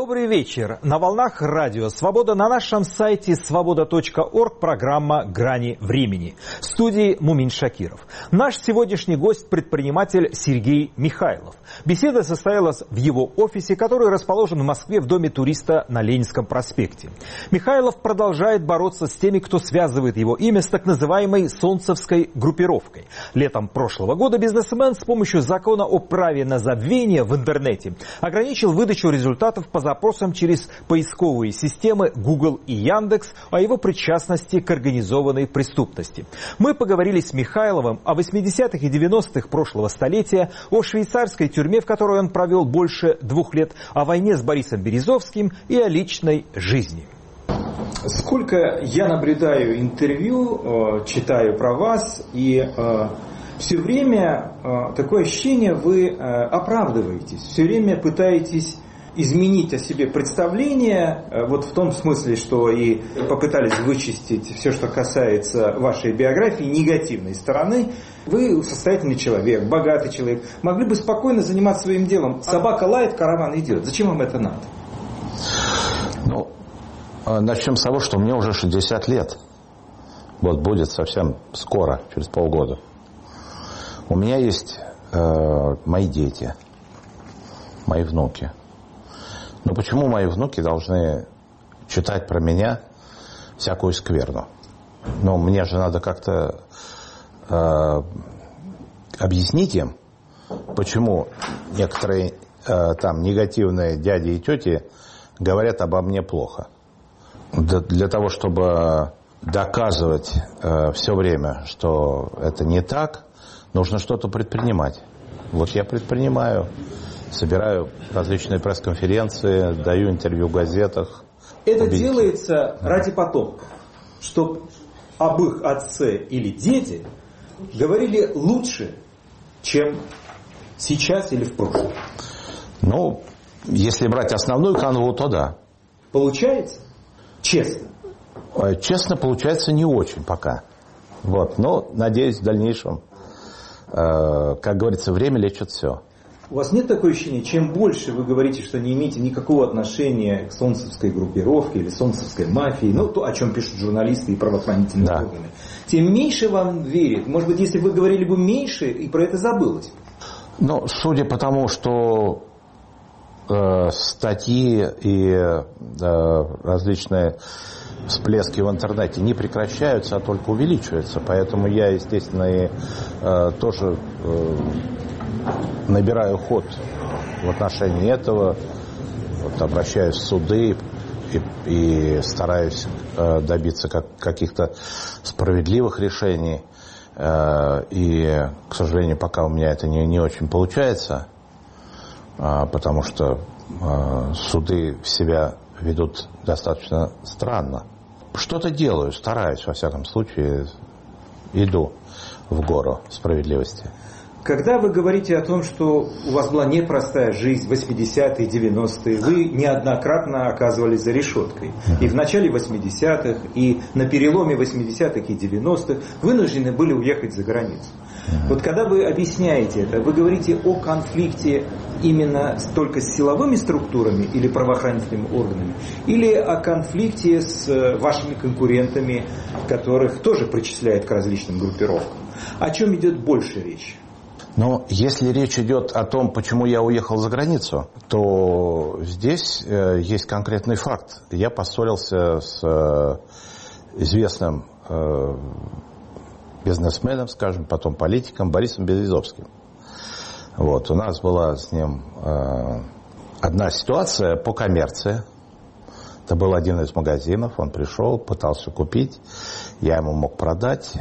Добрый вечер. На волнах радио «Свобода» на нашем сайте svoboda.org программа «Грани времени». В студии Мумин Шакиров. Наш сегодняшний гость – предприниматель Сергей Михайлов. Беседа состоялась в его офисе, который расположен в Москве в Доме туриста на Ленинском проспекте. Михайлов продолжает бороться с теми, кто связывает его имя с так называемой солнцевской группировкой. Летом прошлого года бизнесмен с помощью закона о праве на забвение в интернете ограничил выдачу результатов по запросам через поисковые системы Google и Яндекс о его причастности к организованной преступности. Мы поговорили с Михайловым о 80-х и 90-х прошлого столетия, о швейцарской тюрьме, в которой он провел больше 2 лет, о войне с Борисом Березовским и о личной жизни. Сколько я наблюдаю интервью, читаю про вас, и все время такое ощущение, вы оправдываетесь, все время пытаетесь изменить о себе представление, вот в том смысле, что и попытались вычистить все, что касается вашей биографии, негативной стороны. Вы состоятельный человек, богатый человек, могли бы спокойно заниматься своим делом. Собака лает, караван идет. Зачем вам это надо? Начнем с того, что мне уже 60 лет. Вот будет совсем скоро, через полгода. У меня есть мои дети, мои внуки. Но почему мои внуки должны читать про меня всякую скверну? Мне же надо как-то объяснить им, почему некоторые там негативные дяди и тети говорят обо мне плохо. Для того, чтобы доказывать все время, что это не так, нужно что-то предпринимать. Вот я предпринимаю. Собираю различные пресс-конференции, даю интервью в газетах. Это делается ради потомков, чтобы об их отце или деде говорили лучше, чем сейчас или в прошлом. Если брать основную канву, то да. Получается? Честно? Честно, получается не очень пока. Но, надеюсь, в дальнейшем, как говорится, время лечит все. У вас нет такого ощущения, чем больше вы говорите, что не имеете никакого отношения к солнцевской группировке или солнцевской мафии, то, о чем пишут журналисты и правоохранительные органы, тем меньше вам верят? Может быть, если бы вы говорили бы меньше, и про это забылось? Судя по тому, что статьи и различные всплески в интернете не прекращаются, а только увеличиваются. Поэтому я, естественно, и тоже набираю ход в отношении этого, обращаюсь в суды и стараюсь добиться каких-то справедливых решений. И, к сожалению, пока у меня это не очень получается, потому что суды себя ведут достаточно странно. Что-то делаю, стараюсь, во всяком случае, иду в гору справедливости. Когда вы говорите о том, что у вас была непростая жизнь, 80-е, 90-е, вы неоднократно оказывались за решеткой. И в начале 80-х, и на переломе 80-х и 90-х вынуждены были уехать за границу. Вот когда вы объясняете это, вы говорите о конфликте именно только с силовыми структурами или правоохранительными органами, или о конфликте с вашими конкурентами, которых тоже причисляют к различным группировкам. О чем идет больше речь? Если речь идет о том, почему я уехал за границу, то здесь есть конкретный факт. Я поссорился с известным бизнесменом, скажем, потом политиком Борисом Березовским. У нас была с ним одна ситуация по коммерции. Это был один из магазинов, он пришел, пытался купить, я ему мог продать,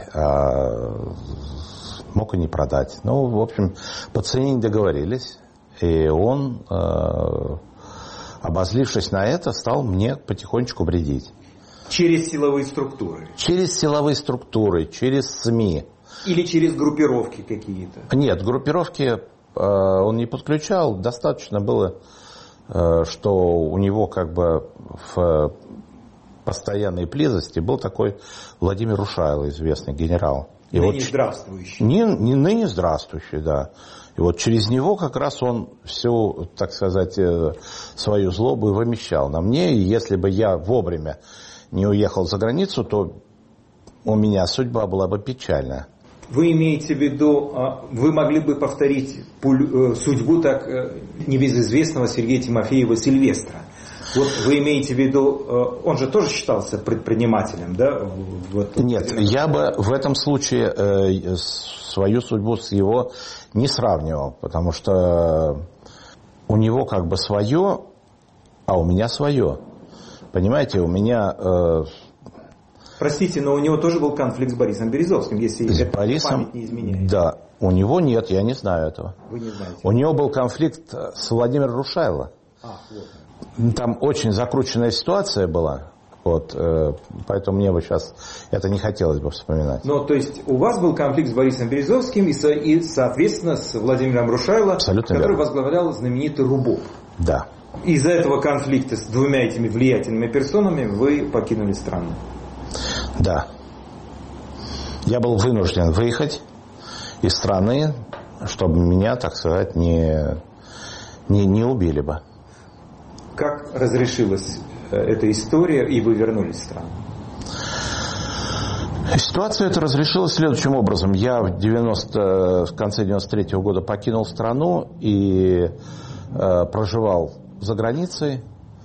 мог и не продать. В общем, по цене не договорились. И он, обозлившись на это, стал мне потихонечку вредить. Через силовые структуры? Через силовые структуры, через СМИ. Или через группировки какие-то? Нет, группировки он не подключал. Достаточно было, что у него в постоянной близости был такой Владимир Рушайло, известный генерал. Ныне здравствующий. Не ныне здравствующий, да. И вот через него как раз он всю, так сказать, свою злобу вымещал на мне. И если бы я вовремя не уехал за границу, то у меня судьба была бы печальная. Вы имеете в виду, вы могли бы повторить судьбу так небезызвестного Сергея Тимофеева Сильвестра. Вот вы имеете в виду, он же тоже считался предпринимателем, да? Нет, я бы в этом случае свою судьбу с его не сравнивал, потому что у него как бы свое, а у меня свое. Понимаете, у меня... Простите, но у него тоже был конфликт с Борисом Березовским, если с Борисом, память не изменяет. Да, у него нет, я не знаю этого. Вы не знаете. У него был конфликт с Владимиром Рушайло. Вот. Там очень закрученная ситуация была, вот, поэтому мне бы сейчас это не хотелось бы вспоминать. Ну, то есть у вас был конфликт с Борисом Березовским и соответственно, с Владимиром Рушайло, абсолютно который верно. Возглавлял знаменитый Рубов. Да. Из-за этого конфликта с двумя этими влиятельными персонами вы покинули страну. Да. Я был вынужден выехать из страны, чтобы меня, так сказать, не убили бы. Как разрешилась эта история, и вы вернулись в страну? Ситуация эта разрешилась следующим образом. Я в конце 93-го года покинул страну и проживал за границей.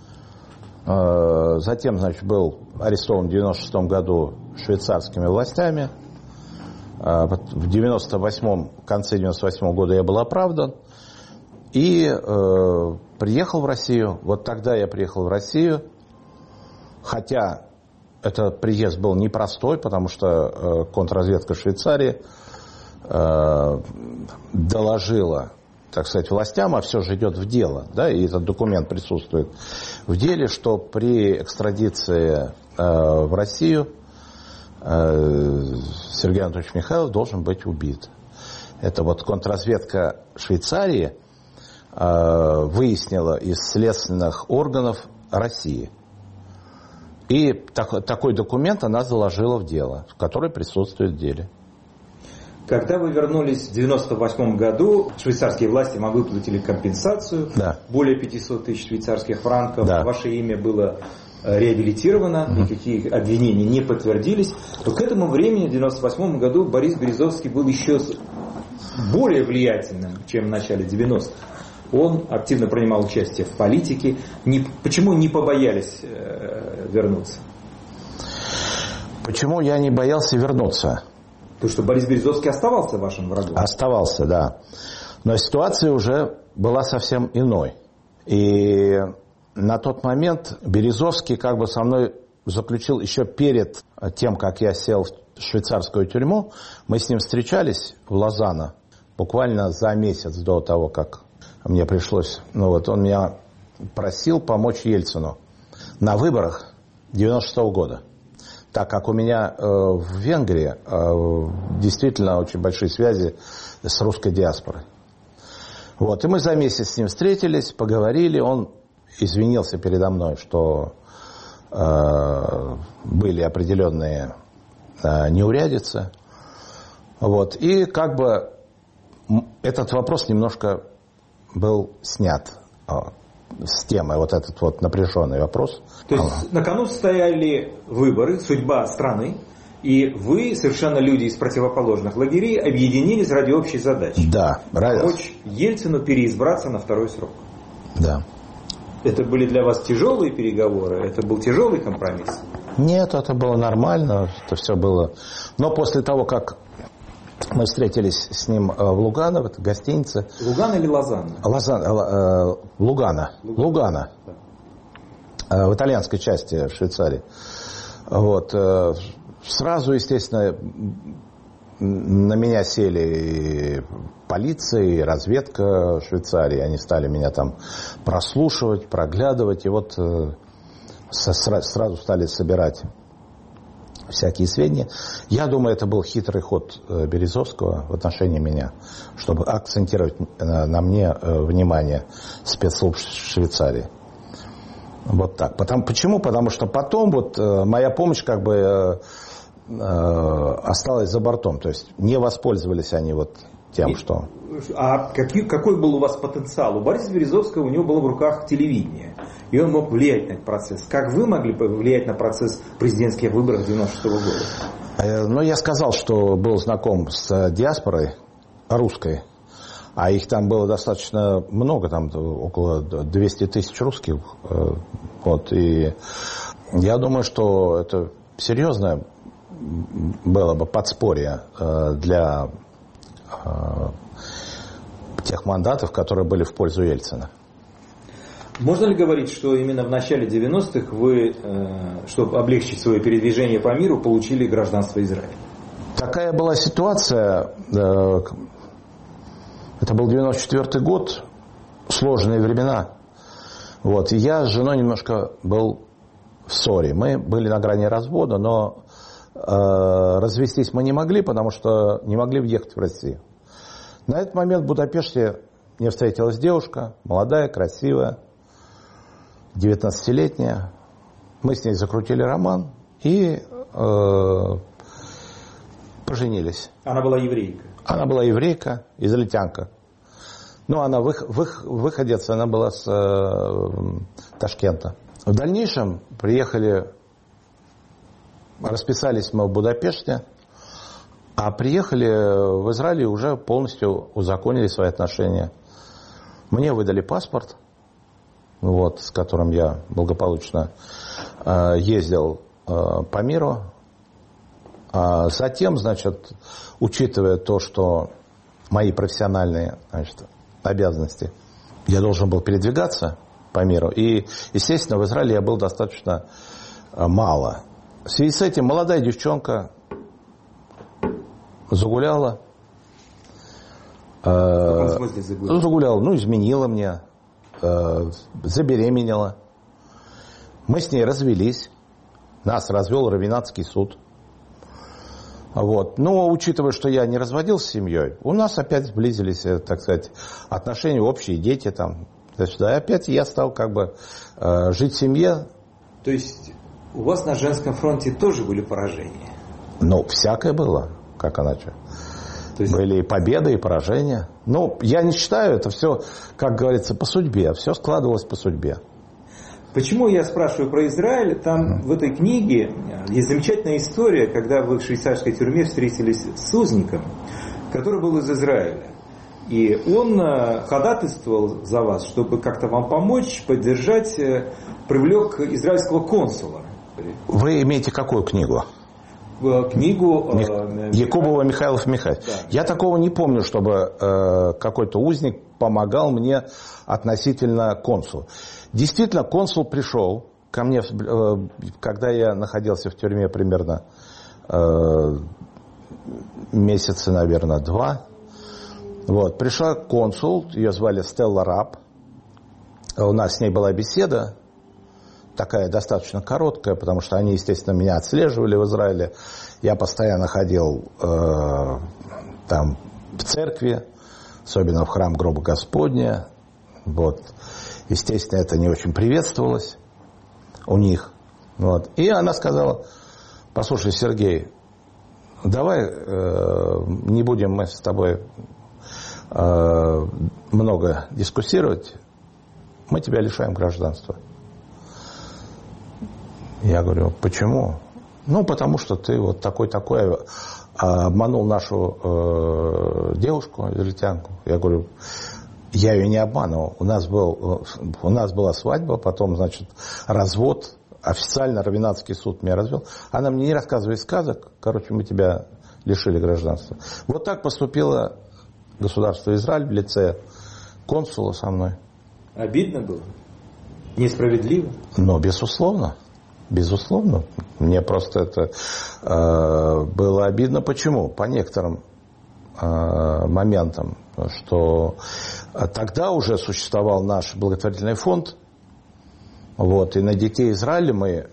Затем, значит, был арестован в 96 году швейцарскими властями. В конце 98 года я был оправдан. И приехал в Россию. Вот тогда я приехал в Россию. Хотя этот приезд был непростой, потому что контрразведка Швейцарии доложила, так сказать, властям, а все же идет в дело, да, и этот документ присутствует в деле, что при экстрадиции в Россию Сергей Анатольевич Михайлов должен быть убит. Это вот контрразведка Швейцарии выяснила из следственных органов России. И такой документ она заложила в дело, который присутствует в деле. Когда вы вернулись в 1998 году, швейцарские власти вам выплатили компенсацию, да. Более 500 тысяч швейцарских франков, да. Ваше имя было реабилитировано, никакие обвинения не подтвердились. Но к этому времени, в 1998 году, Борис Березовский был еще более влиятельным, чем в начале 90-х. Он активно принимал участие в политике. Почему не побоялись вернуться? Почему я не боялся вернуться? Потому что Борис Березовский оставался вашим врагом. Оставался, да. Но ситуация уже была совсем иной. И на тот момент Березовский как бы со мной заключил еще перед тем, как я сел в швейцарскую тюрьму. Мы с ним встречались в Лозанно буквально за месяц до того, как мне пришлось... он меня просил помочь Ельцину на выборах 96-го года. Так как у меня в Венгрии действительно очень большие связи с русской диаспорой. И мы за месяц с ним встретились, поговорили. Он извинился передо мной, что были определенные неурядицы. И как бы этот вопрос немножко был снят с темы, этот напряженный вопрос. То есть на кону стояли выборы, судьба страны, и вы, совершенно люди из противоположных лагерей, объединились ради общей задачи. Да. Помочь Ельцину переизбраться на второй срок. Да. Это были для вас тяжелые переговоры? Это был тяжелый компромисс? Нет, это было нормально, это все было. Но после того, как мы встретились с ним в Лугано, в этой гостинице. Лугано или Лозанна? Лугано. Лугано. Да. В итальянской части Швейцарии. Сразу, естественно, на меня сели полиция, и разведка Швейцарии. Они стали меня там прослушивать, проглядывать. И сразу стали собирать всякие сведения. Я думаю, это был хитрый ход Березовского в отношении меня, чтобы акцентировать на мне внимание спецслужб Швейцарии. Так. Почему? Потому что потом моя помощь как бы осталась за бортом. То есть не воспользовались они тем, что... А какой был у вас потенциал? У Бориса Березовского, у него было в руках телевидение, и он мог влиять на этот процесс. Как вы могли повлиять на процесс президентских выборов 1996 года? Ну, я сказал, что был знаком с диаспорой русской, а их там было достаточно много, там около 200 тысяч русских. Вот, и я думаю, что это серьезное было бы подспорье для тех мандатов, которые были в пользу Ельцина. Можно ли говорить, что именно в начале 90-х вы, чтобы облегчить свое передвижение по миру, получили гражданство Израиля? Такая была ситуация. Это был 94-й год, сложные времена. Вот, и я с женой немножко был в ссоре. Мы были на грани развода, но развестись мы не могли, потому что не могли въехать в Россию. На этот момент в Будапеште мне встретилась девушка, молодая, красивая, 19-летняя. Мы с ней закрутили роман и поженились. Она была еврейка? Она была еврейка, израильтянка. Ну, она выходец, она была с Ташкента. В дальнейшем приехали, расписались мы в Будапеште, а приехали в Израиль и уже полностью узаконили свои отношения. Мне выдали паспорт, вот, с которым я благополучно ездил по миру. А затем, значит, учитывая то, что мои профессиональные, значит, обязанности, я должен был передвигаться по миру. И, естественно, в Израиле я был достаточно мало. В связи с этим молодая девчонка загуляла. В каком смысле загуляла? Загуляла, ну, изменила мне, забеременела. Мы с ней развелись. Нас развел Равеннадский суд. Вот. Но, учитывая, что я не разводился с семьей, у нас опять сблизились, так сказать, отношения, общие дети там. И опять я стал как бы жить в семье. То есть у вас на женском фронте тоже были поражения? Ну, всякое было, как иначе. То есть... Были и победы, и поражения. Ну, я не считаю, это все, как говорится, по судьбе. Все складывалось по судьбе. Почему я спрашиваю про Израиль? Там в этой книге есть замечательная история, когда вы в швейцарской тюрьме встретились с узником, который был из Израиля. И он ходатайствовал за вас, чтобы как-то вам помочь, поддержать, привлек израильского консула. Вы имеете какую книгу? Книгу Якубова Михайлов Михайлов. Да. Я такого не помню, чтобы какой-то узник помогал мне относительно консула. Действительно, консул пришел ко мне, когда я находился в тюрьме примерно месяца, наверное, 2. Вот. Пришла консул, ее звали Стелла Раб. У нас с ней была беседа, такая достаточно короткая, потому что они, естественно, меня отслеживали в Израиле. Я постоянно ходил там в церкви, особенно в храм Гроба Господня. Вот. Естественно, это не очень приветствовалось у них. Вот. И она сказала: послушай, Сергей, давай не будем мы с тобой много дискуссировать, мы тебя лишаем гражданства. Я говорю: почему? Ну, потому что ты вот такой-такой обманул нашу девушку, израильтянку. Я говорю: я ее не обманывал. У нас была свадьба, потом, значит, развод. Официально Равеннадский суд меня развел. Она мне не рассказывает сказок. Короче, мы тебя лишили гражданства. Вот так поступило государство Израиль в лице консула со мной. Обидно было? Несправедливо? Но, безусловно. Безусловно. Мне просто это было обидно. Почему? По некоторым моментам. Что тогда уже существовал наш благотворительный фонд. Вот, и на детей Израиля мы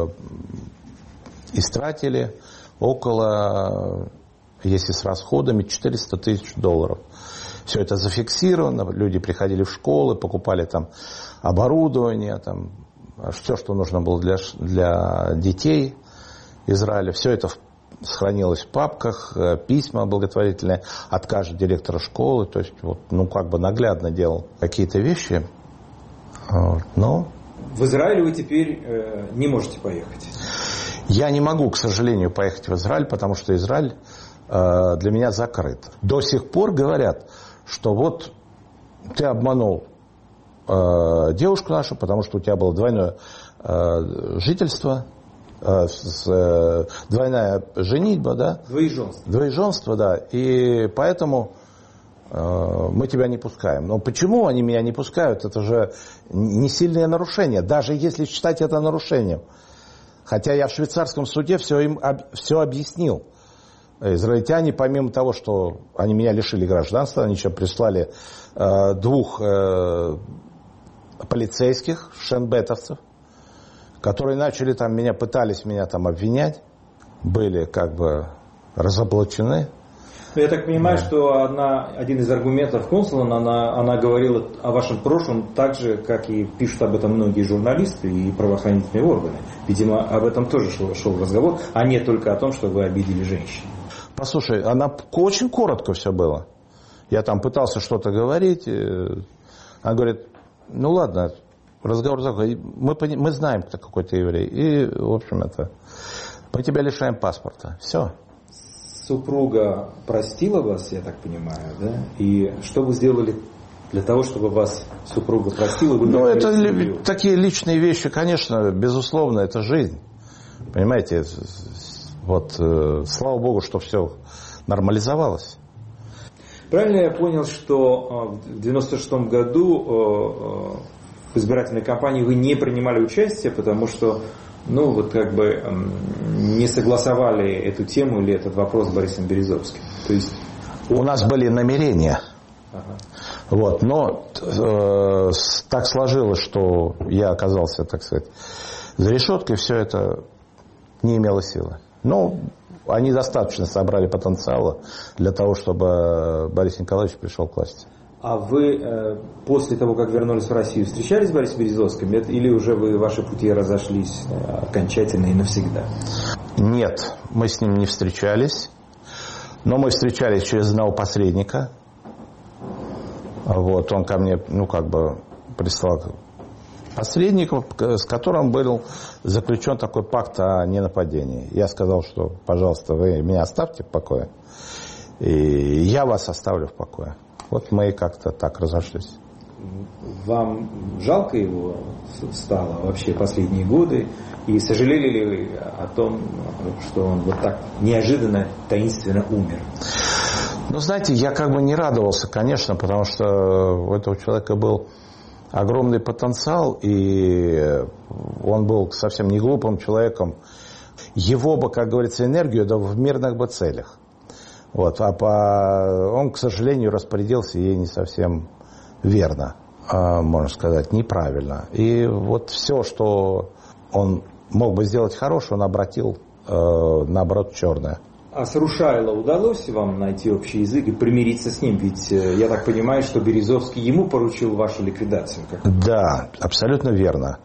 истратили около, если с расходами, $400 тысяч. Все это зафиксировано. Люди приходили в школы, покупали там оборудование, там, все, что нужно было для детей Израиля. Все это сохранилось в папках, письма благотворительные от каждого директора школы. То есть, вот, как бы наглядно делал какие-то вещи. Но в Израиль вы теперь не можете поехать? Я не могу, к сожалению, поехать в Израиль, потому что Израиль для меня закрыт. До сих пор говорят, что вот ты обманул девушку нашу, потому что у тебя было двойное жительство, двойная женитьба, да? Двоеженство, да. И поэтому мы тебя не пускаем. Но почему они меня не пускают? Это же не сильное нарушение, даже если считать это нарушением. Хотя я в швейцарском суде все им все объяснил. Израильтяне, помимо того, что они меня лишили гражданства, они еще прислали 2 полицейских, шенбетовцев, которые начали пытались меня обвинять, были как бы разоблачены. Я так понимаю, что один из аргументов консула, она говорила о вашем прошлом так же, как и пишут об этом многие журналисты и правоохранительные органы. Видимо, об этом тоже шел разговор, а не только о том, что вы обидели женщин. Послушай, она очень коротко все было. Я пытался что-то говорить. Она говорит, ну ладно, разговор закончился. Мы знаем, какой ты еврей. И, в общем, мы тебя лишаем паспорта. Все. Супруга простила вас, я так понимаю, да? И что вы сделали для того, чтобы вас супруга простила? Это такие личные вещи, конечно, безусловно, это жизнь. Понимаете, слава Богу, что все нормализовалось. Правильно я понял, что в 96-м году в избирательной кампании вы не принимали участие, потому что не согласовали эту тему или этот вопрос с Борисом Березовским? То есть у нас были намерения. Но так сложилось, что я оказался, так сказать, за решеткой, все это не имело силы. Но они достаточно собрали потенциала для того, чтобы Борис Николаевич пришел к власти. А вы после того, как вернулись в Россию, встречались с Борисом Березовским? Или уже ваши пути разошлись окончательно и навсегда? Нет, мы с ним не встречались. Но мы встречались через одного посредника. Он ко мне, прислал посредника, с которым был заключен такой пакт о ненападении. Я сказал, что, пожалуйста, вы меня оставьте в покое, и я вас оставлю в покое. Мы как-то так разошлись. Вам жалко его стало вообще последние годы? И сожалели ли вы о том, что он так неожиданно, таинственно умер? Знаете, я не радовался, конечно, потому что у этого человека был огромный потенциал, и он был совсем не глупым человеком. Его бы, как говорится, энергию в мирных бы целях. Он, к сожалению, распорядился ей не совсем верно, можно сказать, неправильно. И все, что он мог бы сделать хорошее, он обратил, наоборот, в черное. А с Рушайло удалось вам найти общий язык и примириться с ним? Ведь я так понимаю, что Березовский ему поручил вашу ликвидацию. Да, абсолютно верно.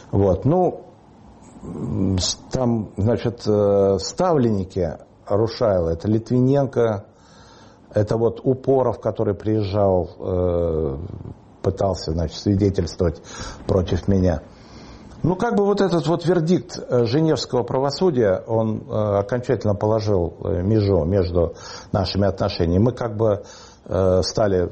Ставленники Рушайло, это Литвиненко, это Упоров, который приезжал, пытался, свидетельствовать против меня. Этот вердикт женевского правосудия, он окончательно положил межу между нашими отношениями. Мы стали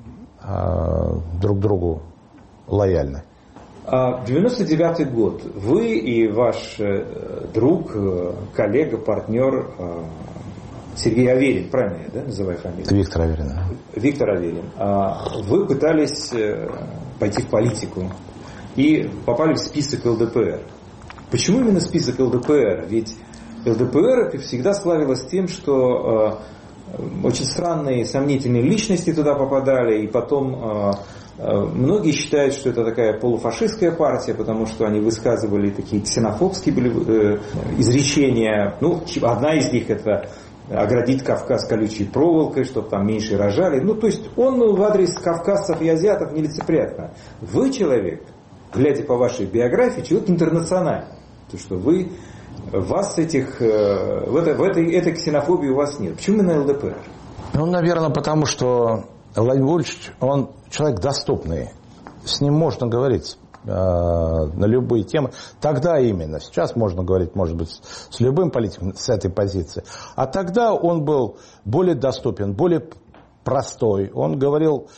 друг другу лояльны. 99-й год. Вы и ваш друг, коллега, партнер Сергей Аверин, правильно я называю фамилию? Виктор Аверин. Виктор Аверин. Вы пытались пойти в политику и попали в список ЛДПР. Почему именно список ЛДПР? Ведь ЛДПР всегда славилась тем, что очень странные, сомнительные личности туда попадали, и потом многие считают, что это такая полуфашистская партия, потому что они высказывали такие ксенофобские изречения. Одна из них — это оградить Кавказ колючей проволокой, чтобы там меньше рожали. То есть он в адрес кавказцев и азиатов нелицеприятно. Вы человек, глядя по вашей биографии, человек интернациональный. То, что вы Вас этой ксенофобии у вас нет. Почему именно ЛДПР? Ну, наверное, потому что Владимир Владимирович, он человек доступный. С ним можно говорить на любые темы. Тогда именно. Сейчас можно говорить, может быть, с любым политиком с этой позиции. А тогда он был более доступен, более простой. Он говорил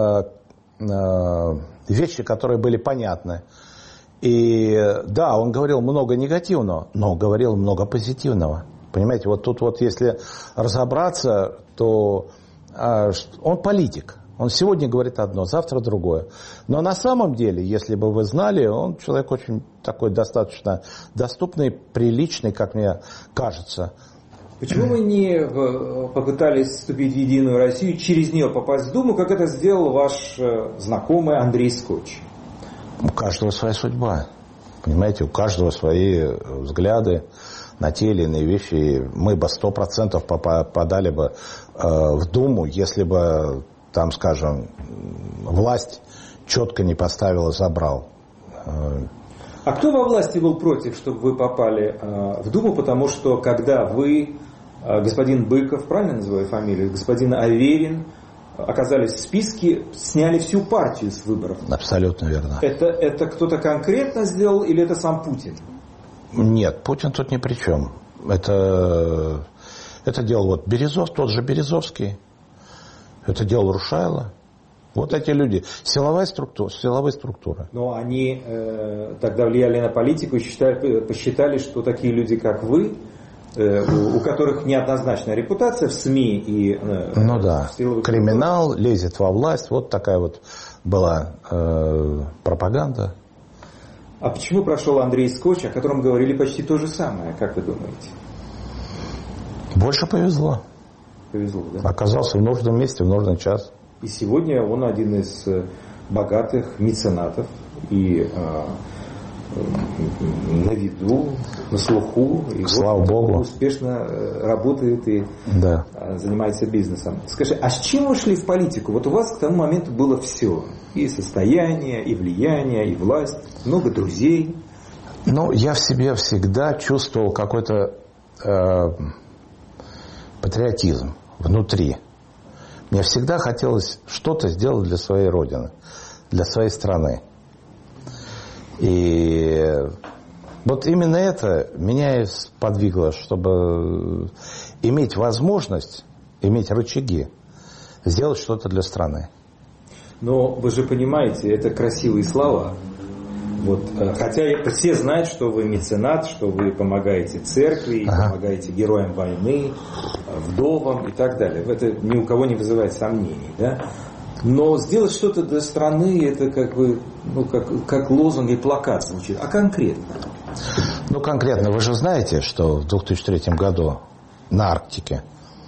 вещи, которые были понятны. И да, он говорил много негативного, но говорил много позитивного. Понимаете, вот тут вот если разобраться, то он политик. Он сегодня говорит одно, завтра другое. Но на самом деле, если бы вы знали, он человек очень такой достаточно доступный, приличный, как мне кажется. Почему вы не попытались вступить в Единую Россию, через нее попасть в Думу, как это сделал ваш знакомый Андрей Скотч? У каждого своя судьба. Понимаете, у каждого свои взгляды на те или иные вещи. Мы бы 100% попадали бы в Думу, если бы, там, скажем, власть четко не поставила забрал. А кто во власти был против, чтобы вы попали в Думу? Потому что когда вы, господин Быков, правильно называю фамилию, господин Аверин, оказались в списке, сняли всю партию с выборов. Абсолютно верно. Это кто-то конкретно сделал или это сам Путин? Нет, Путин тут ни при чем. Это делал вот тот же Березовский. Это делал Рушайло. Вот эти люди. Силовые структуры. Но они тогда влияли на политику и посчитали, что такие люди, как вы, у которых неоднозначная репутация в СМИ и ну да, криминал лезет во власть. Вот такая вот была пропаганда. А почему прошел Андрей Скотч, о котором говорили почти то же самое, как вы думаете? Больше повезло. Повезло, да? Оказался в нужном месте в нужный час. И сегодня он один из богатых меценатов и на виду, на слуху. И слава Богу. Успешно работает и занимается бизнесом. Скажи, а с чем вы шли в политику? Вот у вас к тому моменту было все. И состояние, и влияние, и власть, много друзей. Ну, я в себе всегда чувствовал какой-то патриотизм внутри. Мне всегда хотелось что-то сделать для своей родины, для своей страны. И вот именно это меня и сподвигло, чтобы иметь возможность, иметь рычаги, сделать что-то для страны. Но вы же понимаете, это красивые слова. Вот, хотя все знают, что вы меценат, что вы помогаете церкви, помогаете героям войны, вдовам и так далее. Это ни у кого не вызывает сомнений. Да? Но сделать что-то для страны, это как бы, как лозунг и плакат звучит. А конкретно? Ну, конкретно, вы же знаете, что в 2003 году на Арктика,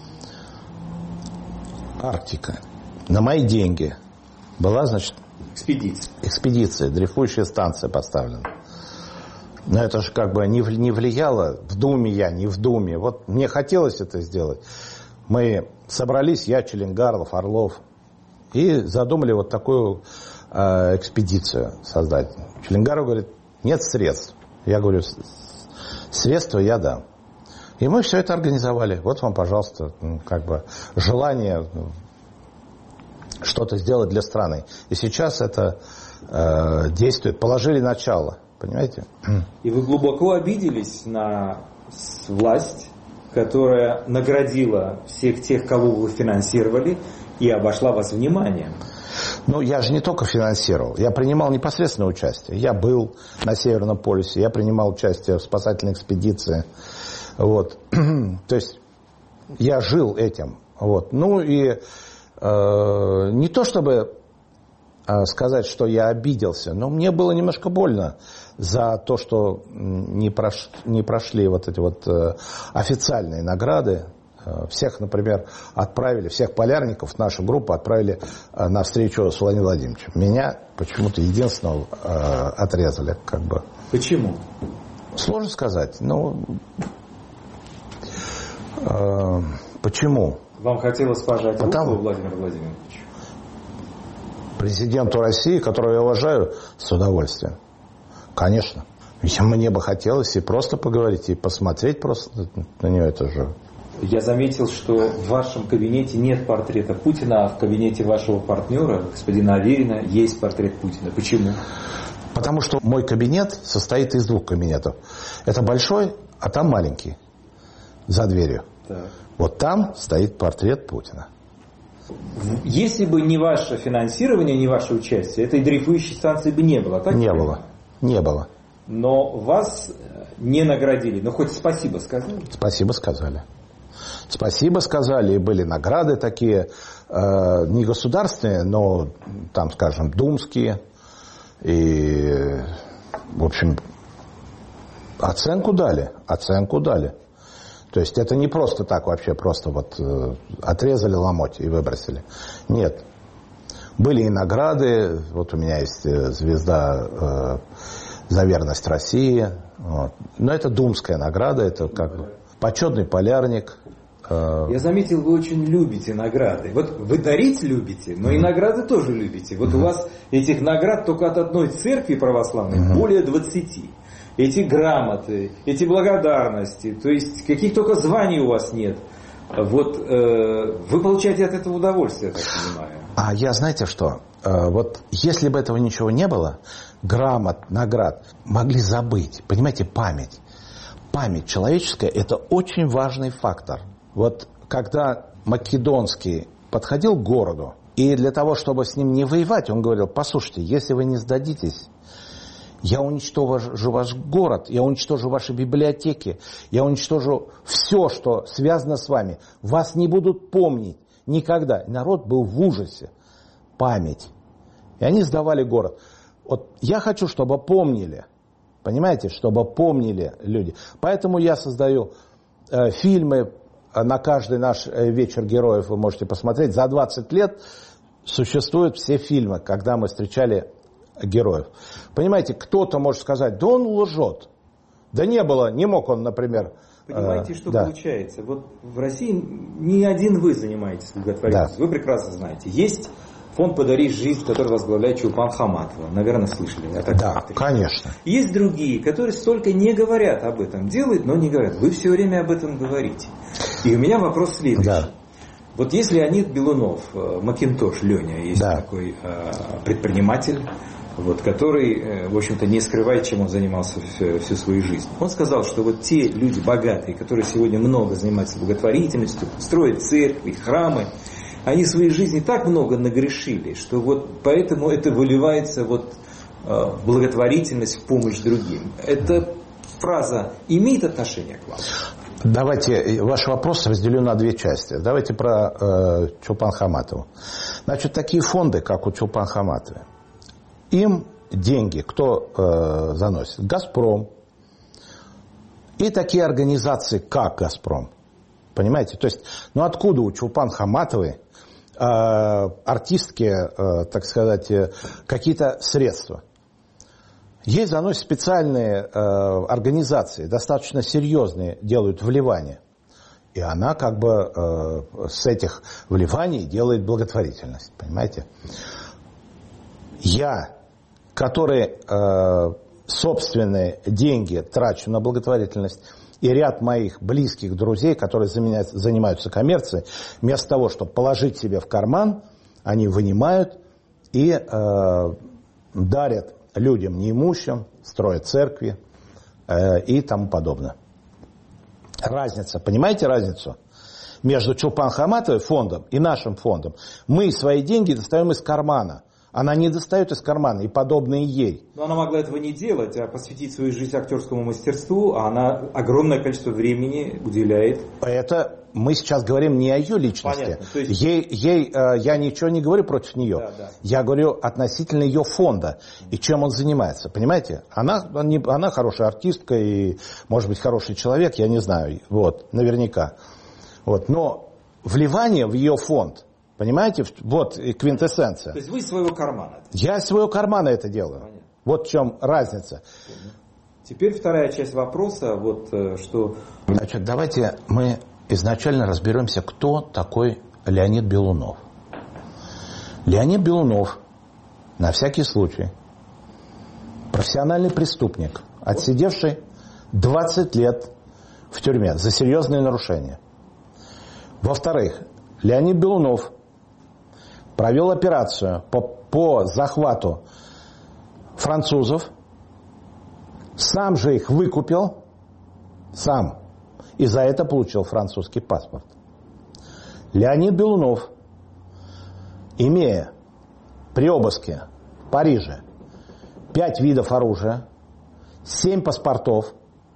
на мои деньги была, значит, экспедиция, дрейфующая станция поставлена. Но это же как бы не влияло, в Думе не в Думе. Вот мне хотелось это сделать. Мы собрались, я, Челенгаров, Орлов, и задумали вот такую экспедицию создать. Челенгаров говорит, нет средств. Я говорю, средства я дам. И мы все это организовали. Вот вам, пожалуйста, как бы желание что-то сделать для страны. И сейчас это действует. Положили начало. Понимаете? И вы глубоко обиделись на власть, которая наградила всех тех, кого вы финансировали, и обошла вас вниманием. Ну, я же не только финансировал. Я принимал непосредственное участие. Я был на Северном полюсе. Я принимал участие в спасательной экспедиции. Вот. То есть, я жил этим. Вот. Ну, и не то, чтобы сказать, что я обиделся, но мне было немножко больно за то, что не прошли вот эти вот официальные награды. Всех, например, отправили, всех полярников, нашу группу отправили на встречу с Владимиром Владимировичем. Меня почему-то единственного отрезали, как бы. Почему? Сложно сказать. Ну, почему? Вам хотелось пожать руку Владимиру Владимировичу? Президенту России, которого я уважаю, с удовольствием. Конечно. Мне бы хотелось и просто поговорить, и посмотреть просто на нее. Это же... Я заметил, что в вашем кабинете нет портрета Путина, а в кабинете вашего партнера, господина Аверина, есть портрет Путина. Почему? Потому что мой кабинет состоит из двух кабинетов. Это большой, а там маленький, за дверью. Так. Вот там стоит портрет Путина. Если бы не ваше финансирование, не ваше участие, этой дрейфующей станции бы не было, так? Не было. Но вас не наградили. Но хоть спасибо сказали? Спасибо сказали. Спасибо сказали. И были награды такие, не государственные, но там, скажем, думские. И, в общем, оценку дали. То есть это не просто так вообще, просто вот отрезали ломоть и выбросили. Нет. Были и награды. Вот у меня есть звезда за верность России. Вот. Но это думская награда, это как бы почетный полярник. Я заметил, вы очень любите награды. Вот вы дарить любите, но и награды тоже любите. Вот у вас этих наград только от одной церкви православной более 20. Эти грамоты, эти благодарности, то есть каких только званий у вас нет. Вот вы получаете от этого удовольствие, я так понимаю. А я, знаете что, вот если бы этого ничего не было, грамот, наград, могли забыть. Понимаете, память. Память человеческая – это очень важный фактор. Вот когда Македонский подходил к городу, и для того, чтобы с ним не воевать, он говорил: послушайте, если вы не сдадитесь, я уничтожу ваш город, я уничтожу ваши библиотеки, я уничтожу все, что связано с вами. Вас не будут помнить никогда. И народ был в ужасе. Память. И они сдавали город. Вот я хочу, чтобы помнили. Понимаете, чтобы помнили люди. Поэтому я создаю фильмы. На каждый наш вечер героев вы можете посмотреть. За 20 лет существуют все фильмы, когда мы встречали героев. Понимаете, кто-то может сказать: да он лжет. Да не было, не мог он, например... Понимаете, что получается? Вот в России не один вы занимаетесь благотворительностью. Да. Вы прекрасно знаете. Есть фонд «Подари жизнь», который возглавляет Чулпан Хаматова. Наверное, слышали. Да, конечно. Есть другие, которые столько не говорят об этом. Делают, но не говорят. Вы все время об этом говорите. И у меня вопрос следующий. Да. Вот есть Леонид Белунов, Макинтош Леня, есть такой предприниматель, вот, который, в общем-то, не скрывает, чем он занимался всю свою жизнь. Он сказал, что вот те люди богатые, которые сегодня много занимаются благотворительностью, строят церкви, храмы, они в своей жизни так много нагрешили, что вот поэтому это выливается вот в благотворительность, в помощь другим. Эта фраза имеет отношение к вам? Давайте, ваш вопрос разделю на две части. Давайте про Чулпан Хаматову. Значит, такие фонды, как у Чулпан Хаматовой, им деньги кто заносит? «Газпром». И такие организации, как «Газпром». Понимаете? То есть, ну откуда у Чулпан Хаматовой артистки, так сказать, какие-то средства? Ей заносят специальные организации, достаточно серьезные, делают вливания. И она как бы с этих вливаний делает благотворительность. Понимаете? Я, который собственные деньги трачу на благотворительность, и ряд моих близких друзей, которые занимаются коммерцией, вместо того, чтобы положить себе в карман, они вынимают и дарят людям неимущим, строят церкви и тому подобное. Разница, понимаете разницу? Между Чулпан Хаматовой фондом и нашим фондом. Мы свои деньги достаем из кармана. Она не достает из кармана, и подобные ей. Но она могла этого не делать, а посвятить свою жизнь актерскому мастерству, а она огромное количество времени уделяет. Это мы сейчас говорим не о ее личности. Понятно. То есть... я ничего не говорю против нее. Да. Я говорю относительно ее фонда и чем он занимается. Понимаете? Она хорошая артистка и, может быть, хороший человек, я не знаю. Вот, наверняка. Вот. Но вливание в ее фонд... Понимаете? Вот квинтэссенция. То есть вы из своего кармана? Я из своего кармана это делаю. Понятно. Вот в чем разница. Теперь вторая часть вопроса. Вот, что... Значит, давайте мы изначально разберемся, кто такой Леонид Белунов. Леонид Белунов, на всякий случай, профессиональный преступник. отсидевший 20 лет в тюрьме за серьезные нарушения. Во-вторых, Леонид Белунов провел операцию по захвату французов, сам же их выкупил, сам, и за это получил французский паспорт. Леонид Белунов, имея при обыске в Париже 5 видов оружия, 7 паспортов,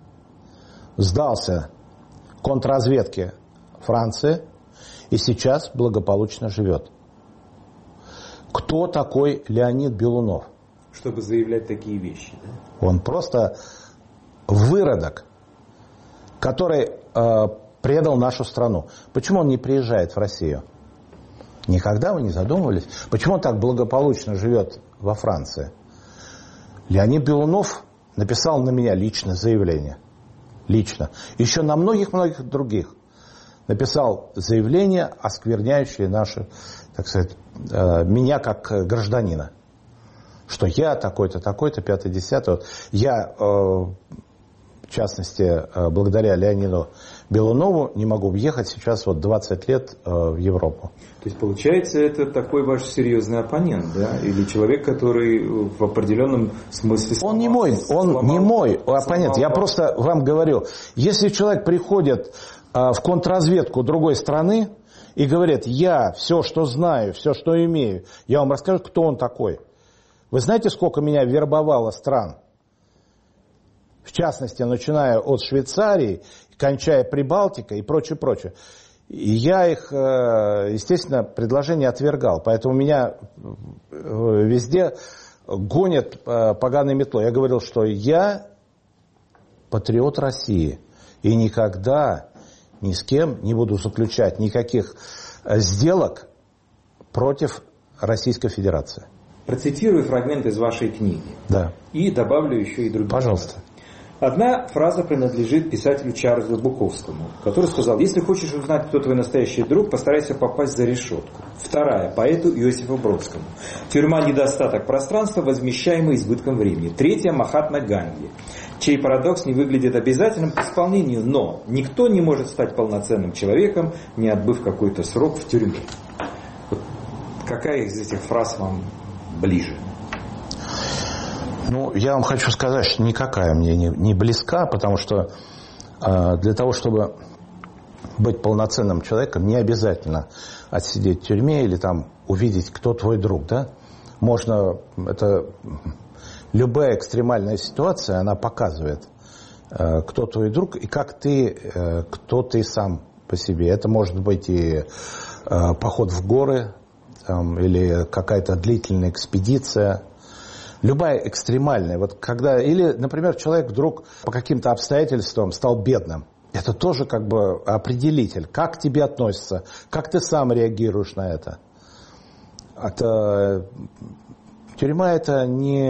сдался контрразведке Франции и сейчас благополучно живет. Кто такой Леонид Белунов? Чтобы заявлять такие вещи, да? Он просто выродок, который предал нашу страну. Почему он не приезжает в Россию? Никогда вы не задумывались? Почему он так благополучно живет во Франции? Леонид Белунов написал на меня лично заявление. Лично. Еще на многих-многих других написал заявление, оскверняющее наши, так сказать, меня как гражданина. Что я такой-то, такой-то, 5-10. Я, в частности, благодаря Леониду Белунову не могу въехать сейчас 20 лет в Европу. То есть, получается, это такой ваш серьезный оппонент, да? Или человек, который в определенном смысле... Он не мой оппонент. Я просто вам говорю, если человек приходит в контрразведку другой страны и говорит, я все, что знаю, все, что имею, я вам расскажу, кто он такой. Вы знаете, сколько меня вербовало стран? В частности, начиная от Швейцарии, кончая Прибалтикой и прочее, прочее. И я их, естественно, предложения отвергал. Поэтому меня везде гонят поганой метлой. Я говорил, что я патриот России. И никогда ни с кем не буду заключать никаких сделок против Российской Федерации. Процитирую фрагмент из вашей книги. Да. И добавлю еще и другие. Пожалуйста. Одна фраза принадлежит писателю Чарльзу Буковскому, который сказал: если хочешь узнать, кто твой настоящий друг, постарайся попасть за решетку. Вторая – поэту Иосифу Бродскому. Тюрьма – недостаток пространства, возмещаемый избытком времени. Третья – Махатма Ганди, чей парадокс не выглядит обязательным к исполнению, но никто не может стать полноценным человеком, не отбыв какой-то срок в тюрьме. Вот какая из этих фраз вам ближе? Ну, я вам хочу сказать, что никакая мне не близка, потому что для того, чтобы быть полноценным человеком, не обязательно отсидеть в тюрьме или там увидеть, кто твой друг, да? Можно, это любая экстремальная ситуация, она показывает, кто твой друг и как ты, кто ты сам по себе. Это может быть и поход в горы, там, или какая-то длительная экспедиция. Любая экстремальная. Вот когда, или, например, человек вдруг по каким-то обстоятельствам стал бедным. Это тоже как бы определитель. Как к тебе относятся, как ты сам реагируешь на это. Тюрьма – это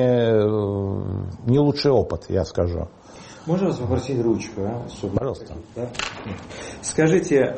не лучший опыт, я скажу. Можно вас попросить ручку? Пожалуйста. Да? Скажите,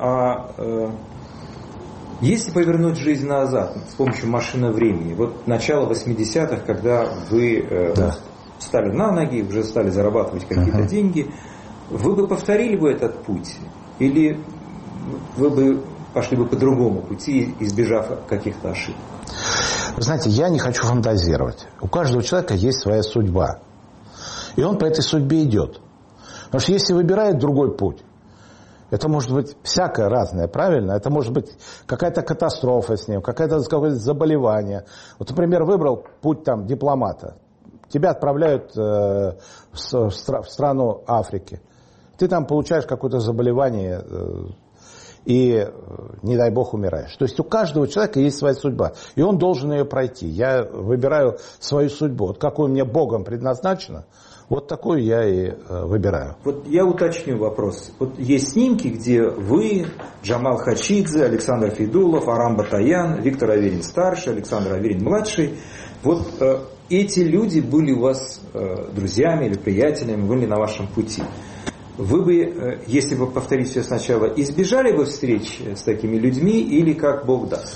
если повернуть жизнь назад с помощью машины времени, вот начало 80-х, когда вы встали на ноги, уже стали зарабатывать какие-то деньги, вы бы повторили бы этот путь? Или вы бы пошли бы по другому пути, избежав каких-то ошибок? Вы знаете, я не хочу фантазировать. У каждого человека есть своя судьба. И он по этой судьбе идет. Потому что если выбирает другой путь, это может быть всякое разное, правильно? Это может быть какая-то катастрофа с ним, какое-то заболевание. Вот, например, выбрал путь там дипломата. Тебя отправляют в страну Африки. Ты там получаешь какое-то заболевание и, не дай бог, умираешь. То есть у каждого человека есть своя судьба. И он должен ее пройти. Я выбираю свою судьбу. Вот какую мне Богом предназначено, вот такую я и выбираю. Вот я уточню вопрос. Вот есть снимки, где вы, Джамал Хачидзе, Александр Федулов, Арам Батаян, Виктор Аверин-старший, Александр Аверин-младший. Вот эти люди были у вас друзьями или приятелями, были на вашем пути. Вы бы, если бы повторить все сначала, избежали бы встреч с такими людьми или как Бог даст?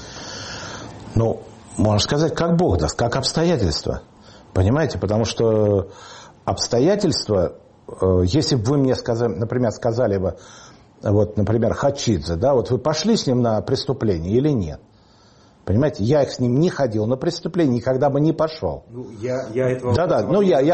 Ну, можно сказать, как Бог даст, как обстоятельства. Понимаете? Потому что обстоятельства, если бы вы мне, например, сказали бы, вот, например, Хачидзе, да, вот вы пошли с ним на преступление или нет? Понимаете, я с ним не ходил на преступление, никогда бы не пошел. Ну, я этого... Да, ну я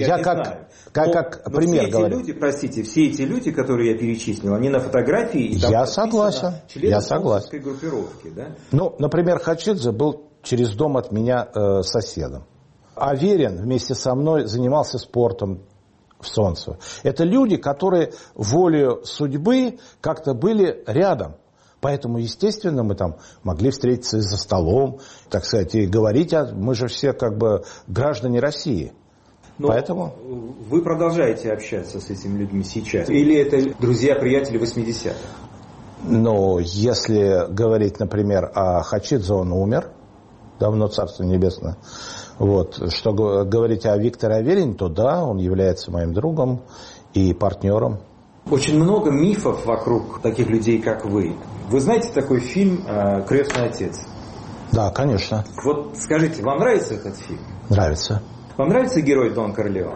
как пример говорю. Люди, простите, все эти люди, которые я перечислил, они на фотографии... И там я согласен, я согласен. Группировки, да? Ну, например, Хачидзе был через дом от меня соседом. Аверин вместе со мной занимался спортом в Солнцево. Это люди, которые волею судьбы как-то были рядом. Поэтому, естественно, мы там могли встретиться за столом, так сказать, и говорить, мы же все как бы граждане России. Но поэтому... Вы продолжаете общаться с этими людьми сейчас? Или это друзья-приятели 80-х? Ну, если говорить, например, о Хачидзе, он умер, давно, Царство Небесное. Вот. Что говорить о Викторе Аверине, то да, он является моим другом и партнером. Очень много мифов вокруг таких людей, как вы. Вы знаете такой фильм «Крестный отец»? Да, конечно. Вот скажите, вам нравится этот фильм? Нравится. Вам нравится герой Дон Корлеоне?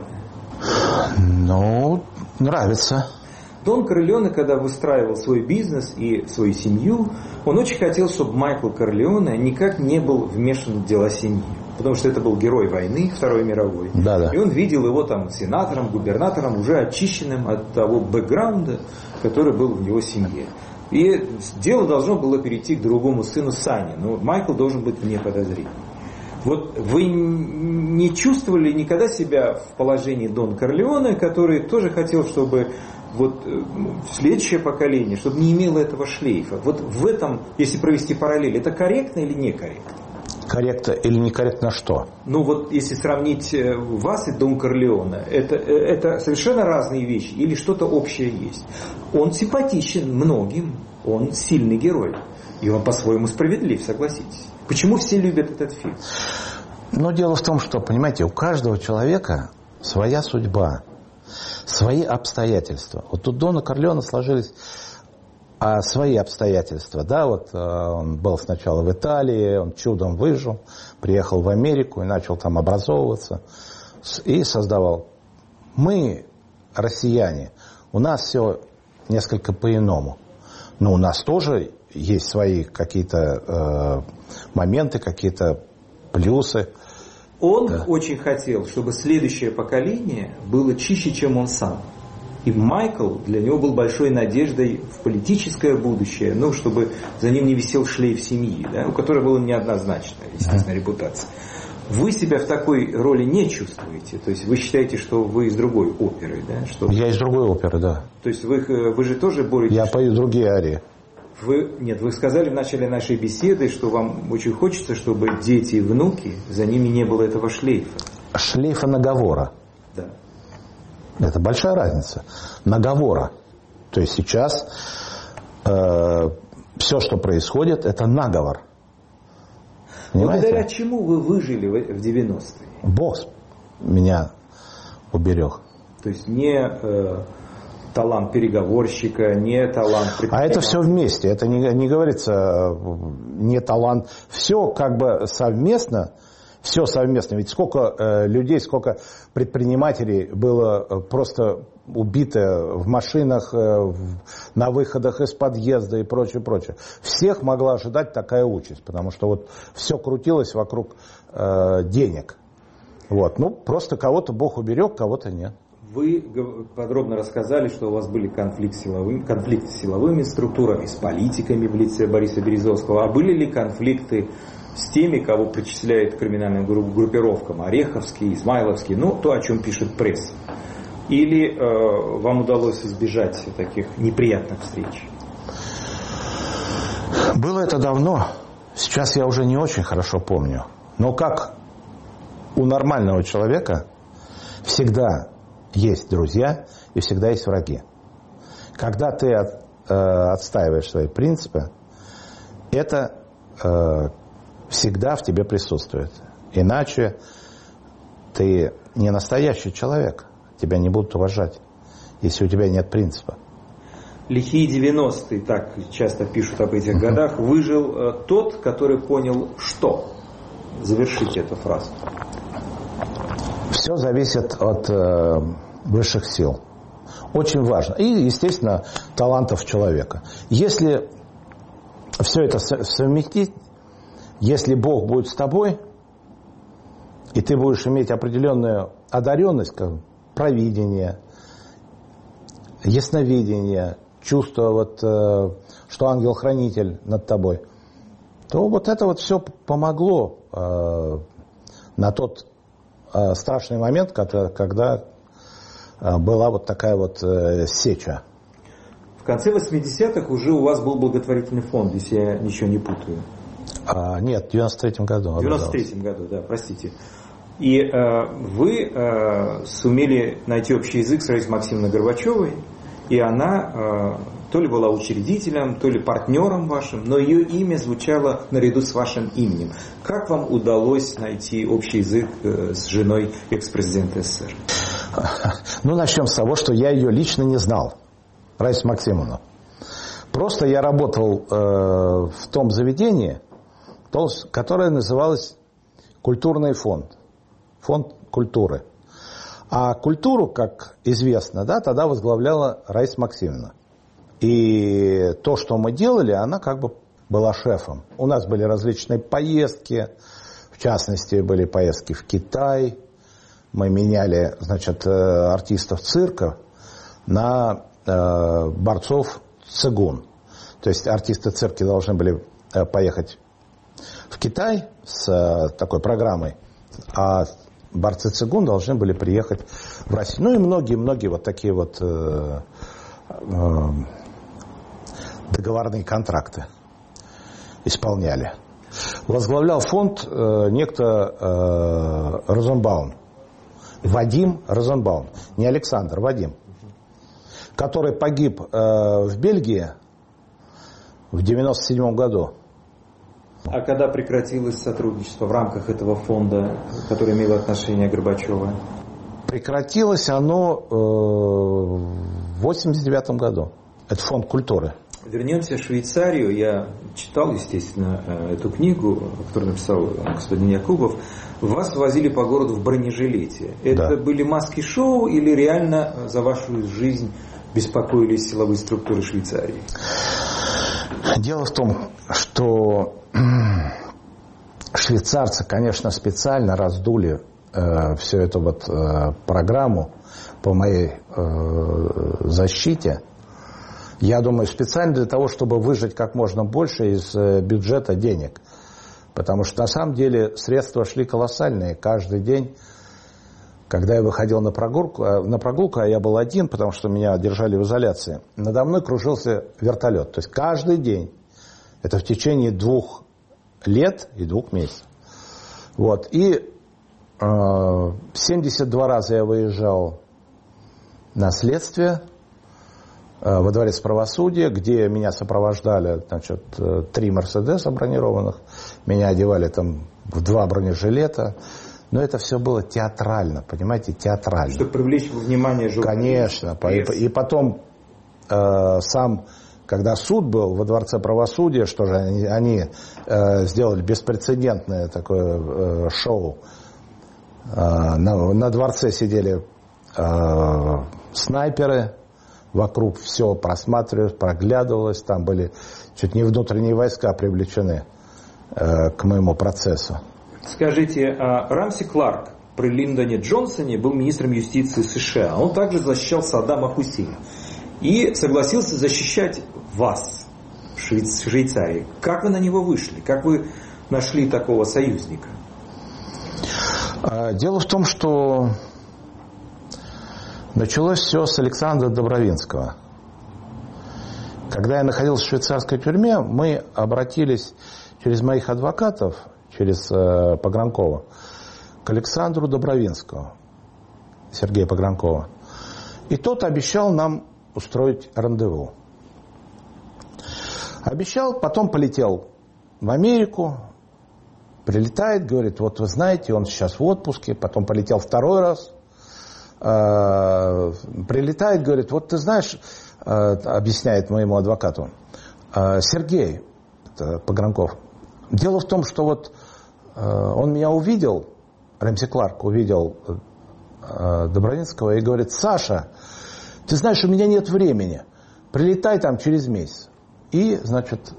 Ну, нравится. Дон Корлеоне, когда выстраивал свой бизнес и свою семью, он очень хотел, чтобы Майкл Корлеоне никак не был вмешан в дела семьи. Потому что это был герой войны Второй мировой. Да. И он видел его там сенатором, губернатором, уже очищенным от того бэкграунда, который был в его семье. И дело должно было перейти к другому сыну Сане. Но Майкл должен быть вне подозрений. Вот вы не чувствовали никогда себя в положении Дон Корлеоне, который тоже хотел, чтобы вот следующее поколение, чтобы не имело этого шлейфа? Вот в этом, если провести параллель, это корректно или некорректно? Корректно или некорректно что? Ну вот если сравнить вас и Дон Корлеоне, это совершенно разные вещи или что-то общее есть. Он симпатичен многим, он сильный герой. И он по-своему справедлив, согласитесь. Почему все любят этот фильм? Но дело в том, что, понимаете, у каждого человека своя судьба, свои обстоятельства. Вот у Дона Корлеоне сложились свои обстоятельства. Да, вот он был сначала в Италии, он чудом выжил, приехал в Америку и начал там образовываться и создавал. Мы, россияне, у нас все несколько по-иному. Но у нас тоже есть свои какие-то моменты, какие-то плюсы. Он очень хотел, чтобы следующее поколение было чище, чем он сам. И Майкл для него был большой надеждой в политическое будущее, ну, чтобы за ним не висел шлейф семьи, да, у которой была неоднозначная, естественно, репутация. Вы себя в такой роли не чувствуете? То есть вы считаете, что вы из другой оперы, да? Что... Я из другой оперы, да. То есть вы же тоже боретесь... Я пою другие арии. Вы сказали в начале нашей беседы, что вам очень хочется, чтобы дети и внуки, за ними не было этого шлейфа. Шлейфа наговора. Да. Это большая разница. Наговора. То есть сейчас все, что происходит, это наговор. Понимаете? Благодаря чему вы выжили в 90-е? Бог меня уберег. То есть не талант переговорщика, не талант предпринимателя. А это все вместе. Это не говорится не талант. Все как бы совместно. Все совместно. Ведь сколько людей, сколько предпринимателей было просто убито в машинах, на выходах из подъезда и прочее, прочее. Всех могла ожидать такая участь, потому что вот все крутилось вокруг денег. Вот. Ну, просто кого-то Бог уберег, кого-то нет. Вы подробно рассказали, что у вас были конфликты с силовыми структурами, с политиками в лице Бориса Березовского. А были ли конфликты с теми, кого причисляют к криминальным группировкам? Ореховский, Измайловский, ну, то, о чем пишет пресса. Или вам удалось избежать таких неприятных встреч? Было это давно. Сейчас я уже не очень хорошо помню. Но как у нормального человека всегда есть друзья и всегда есть враги. Когда ты отстаиваешь свои принципы, это всегда в тебе присутствует. Иначе ты не настоящий человек. Тебя не будут уважать, если у тебя нет принципа. Лихие 90-е, так часто пишут об этих годах, выжил тот, который понял, что. Завершите эту фразу. Все зависит от высших сил. Очень важно. И, естественно, талантов человека. Если все это совместить, если Бог будет с тобой, и ты будешь иметь определенную одаренность, как провидение, ясновидение, чувство, вот, что ангел-хранитель над тобой, то вот это вот все помогло на тот страшный момент, когда была вот такая вот сеча. В конце 80-х уже у вас был благотворительный фонд, если я ничего не путаю. Нет, в 93-м году. В 93-м году, да, простите. И вы сумели найти общий язык с Раисой Максимовной Горбачевой, и она то ли была учредителем, то ли партнером вашим, но ее имя звучало наряду с вашим именем. Как вам удалось найти общий язык с женой экс-президента СССР? Ну, начнем с того, что я ее лично не знал, Раису Максимовну. Просто я работал в том заведении, которое называлось «Культурный фонд». Фонд культуры. А культуру, как известно, да, тогда возглавляла Раиса Максимовна. И то, что мы делали, она как бы была шефом. У нас были различные поездки, в частности, были поездки в Китай. Мы меняли, значит, артистов цирка на борцов цигун. То есть артисты цирка должны были поехать в Китай с такой программой, а борцы цигун должны были приехать в Россию. Ну и многие-многие вот такие вот договорные контракты исполняли. Возглавлял фонд некто Розенбаум. Вадим Розенбаум. Не Александр, Вадим. Который погиб в Бельгии в 97 году. А когда прекратилось сотрудничество в рамках этого фонда, который имел отношение к Горбачеву? Прекратилось оно в 89 году. Это фонд культуры. Вернемся в Швейцарию. Я читал, естественно, эту книгу, которую написал господин Якубов. Вас возили по городу в бронежилете. Это были маски-шоу или реально за вашу жизнь беспокоились силовые структуры Швейцарии? Дело в том, что швейцарцы, конечно, специально раздули всю эту вот программу по моей защите. Я думаю, специально для того, чтобы выжать как можно больше из бюджета денег. Потому что на самом деле средства шли колоссальные. Каждый день, когда я выходил на прогулку, а я был один, потому что меня держали в изоляции, надо мной кружился вертолет. То есть каждый день. Это в течение 2 лет и 2 месяцев. Вот. И 72 раза я выезжал на следствие во дворец правосудия, где меня сопровождали, значит, 3 Мерседеса бронированных, меня одевали там в 2 бронежилета. Но это все было театрально, понимаете, театрально. Чтобы привлечь внимание журналистов. Конечно. И потом сам, когда суд был во дворце правосудия, что же они сделали беспрецедентное такое шоу. На дворце сидели снайперы, вокруг все просматривалось, проглядывалось, там были чуть не внутренние войска привлечены к моему процессу. Скажите, Рамси Кларк при Линдоне Джонсоне был министром юстиции США. Он также защищал Саддама Хусейна и согласился защищать вас в Швейцарии. Как вы на него вышли? Как вы нашли такого союзника? Дело в том, что началось все с Александра Добровинского. Когда я находился в швейцарской тюрьме, мы обратились через моих адвокатов, через Погранкова, к Александру Добровинскому, Сергея Погранкова. И тот обещал нам устроить рандеву. Обещал, потом полетел в Америку, прилетает, говорит, вот вы знаете, он сейчас в отпуске, потом полетел 2 раз, прилетает, говорит, вот ты знаешь, объясняет моему адвокату, Сергей, это Погранков, дело в том, что вот он меня увидел, Рамси Кларк увидел Добровинского и говорит: Саша, ты знаешь, у меня нет времени, прилетай там через месяц. И, значит,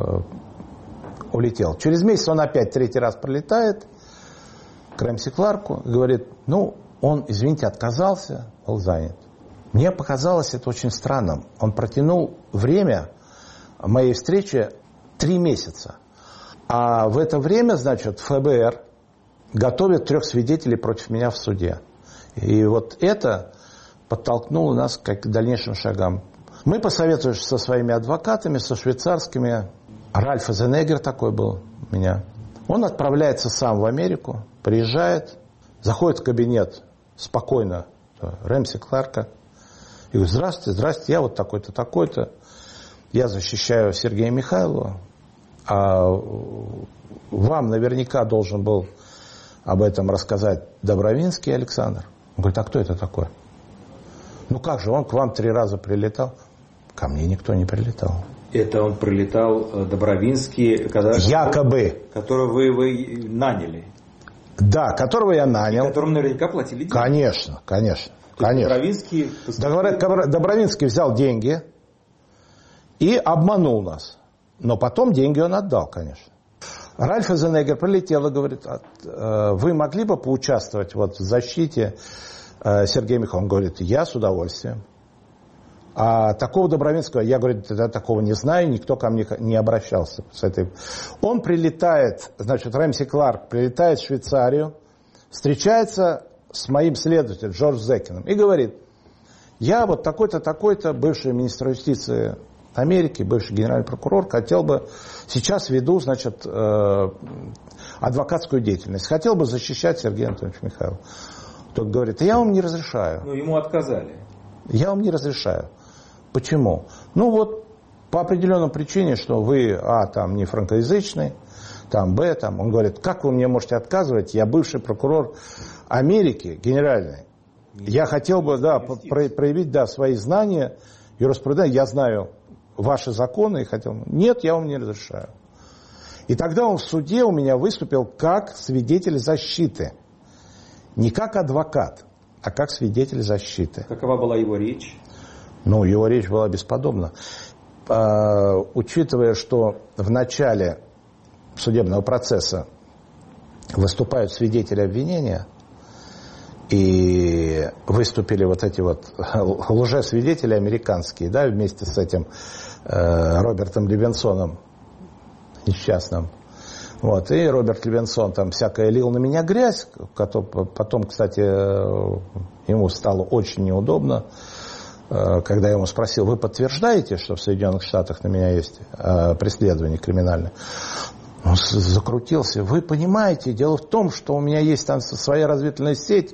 улетел. Через месяц он опять третий раз прилетает к Рэмси Кларку и говорит: ну, он, извините, отказался, был занят. Мне показалось это очень странным. Он протянул время моей встречи 3 месяца. А в это время, значит, ФБР готовит 3 свидетелей против меня в суде. И вот это подтолкнуло нас к дальнейшим шагам. Мы посоветовались со своими адвокатами, со швейцарскими. Ральф Эзенеггер такой был у меня. Он отправляется сам в Америку, приезжает, заходит в кабинет спокойно Рэмси Кларка и говорит: здравствуйте, здравствуйте, я вот такой-то, такой-то. Я защищаю Сергея Михайлова. А вам наверняка должен был об этом рассказать Добровинский Александр. Он говорит: а кто это такой? Ну как же, он к вам 3 раза прилетал. Ко мне никто не прилетал. Это он прилетал, Добровинский, якобы. Которого вы наняли. Да, которого я нанял. И которому наверняка платили деньги. Конечно, конечно. Конечно. Добровинский взял деньги и обманул нас. Но потом деньги он отдал, конечно. Ральф Эзенеггер прилетел и говорит: вы могли бы поучаствовать вот в защите Сергея Михайлова? Он говорит: я с удовольствием. А такого Добровинского, я, говорю, такого не знаю, никто ко мне не обращался с этой. Он прилетает, значит, Рэмси Кларк прилетает в Швейцарию, встречается с моим следователем Джордж Зекином и говорит: я вот такой-то, такой-то, бывший министр юстиции Америки, бывший генеральный прокурор, хотел бы, сейчас веду, значит, адвокатскую деятельность, хотел бы защищать Сергея Анатольевича Михайлова. Тот говорит: я вам не разрешаю. Ну, ему отказали. Я вам не разрешаю. Почему? Ну вот по определенной причине, что вы, там не франкоязычный, там, б, там. Он говорит: как вы мне можете отказывать? Я бывший прокурор Америки, генеральный. Я хотел бы, да, проявить, да, свои знания, юриспруденции. Я знаю ваши законы и хотел. Нет, я вам не разрешаю. И тогда он в суде у меня выступил как свидетель защиты. Не как адвокат, а как свидетель защиты. Какова была его речь? Ну, его речь была бесподобна. Учитывая, что в начале судебного процесса выступают свидетели обвинения, и выступили вот эти вот лжесвидетели американские, да, вместе с этим Робертом Левинсоном несчастным. Вот, и Роберт Левинсон там всякое лил на меня грязь, потом, кстати, ему стало очень неудобно, когда я ему спросил: вы подтверждаете, что в Соединенных Штатах на меня есть преследование криминальное? Он закрутился. Вы понимаете, дело в том, что у меня есть там своя разведывательная сеть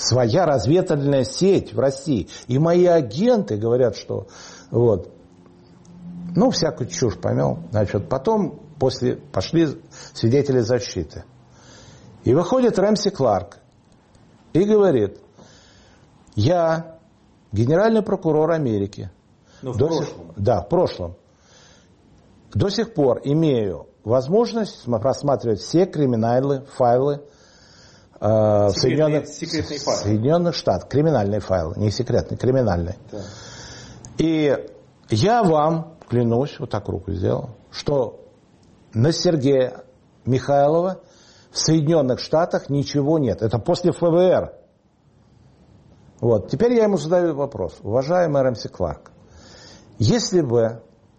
в России. И мои агенты говорят, что вот. Ну, всякую чушь помел. Значит, потом пошли свидетели защиты. И выходит Рэмси Кларк и говорит: я генеральный прокурор Америки. Но в прошлом. Да, в прошлом. До сих пор имею возможность просматривать все криминальные файлы в Соединенных Штатах. Криминальные файлы, не секретные, криминальные. Да. И я вам клянусь, вот так руку сделал, что на Сергея Михайлова в Соединенных Штатах ничего нет. Это после ФБР. Вот. Теперь я ему задаю вопрос. Уважаемый Рэмси Кларк, если бы